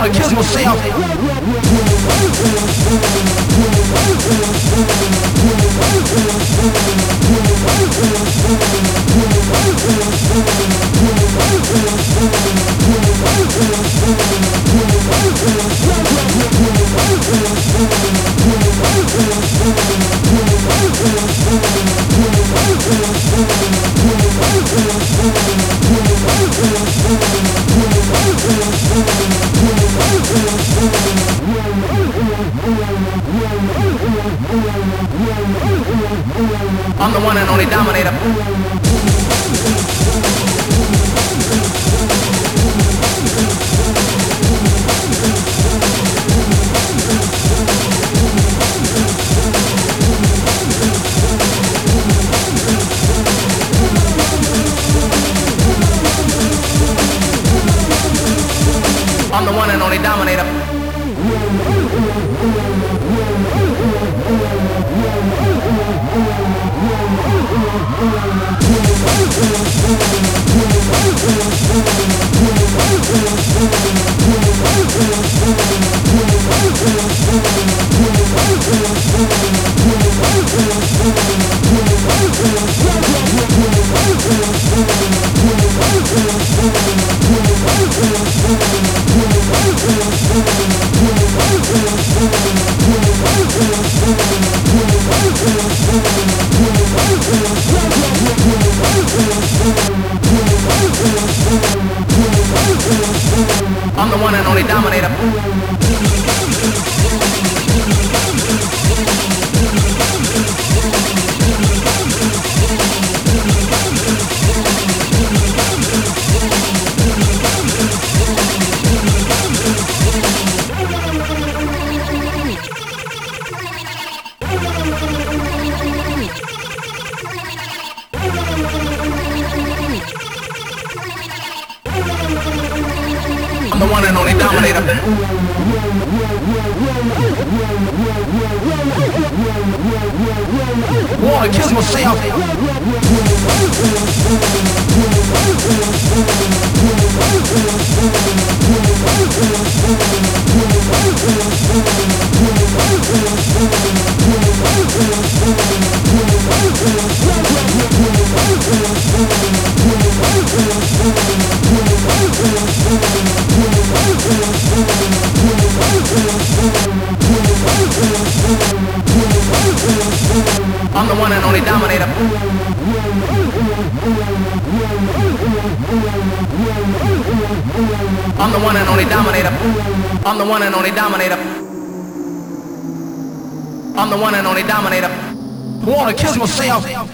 Wanna kiss myself. I'm the one and only dominator. I'm the one and only dominator. I'm the one and only dominator. I'm the one and only dominator. Wanna kiss myself. I'm the one and only dominator. I'm the one and only dominator. I'm the one and only dominator. I'm the one and only dominator. Wanna kiss myself.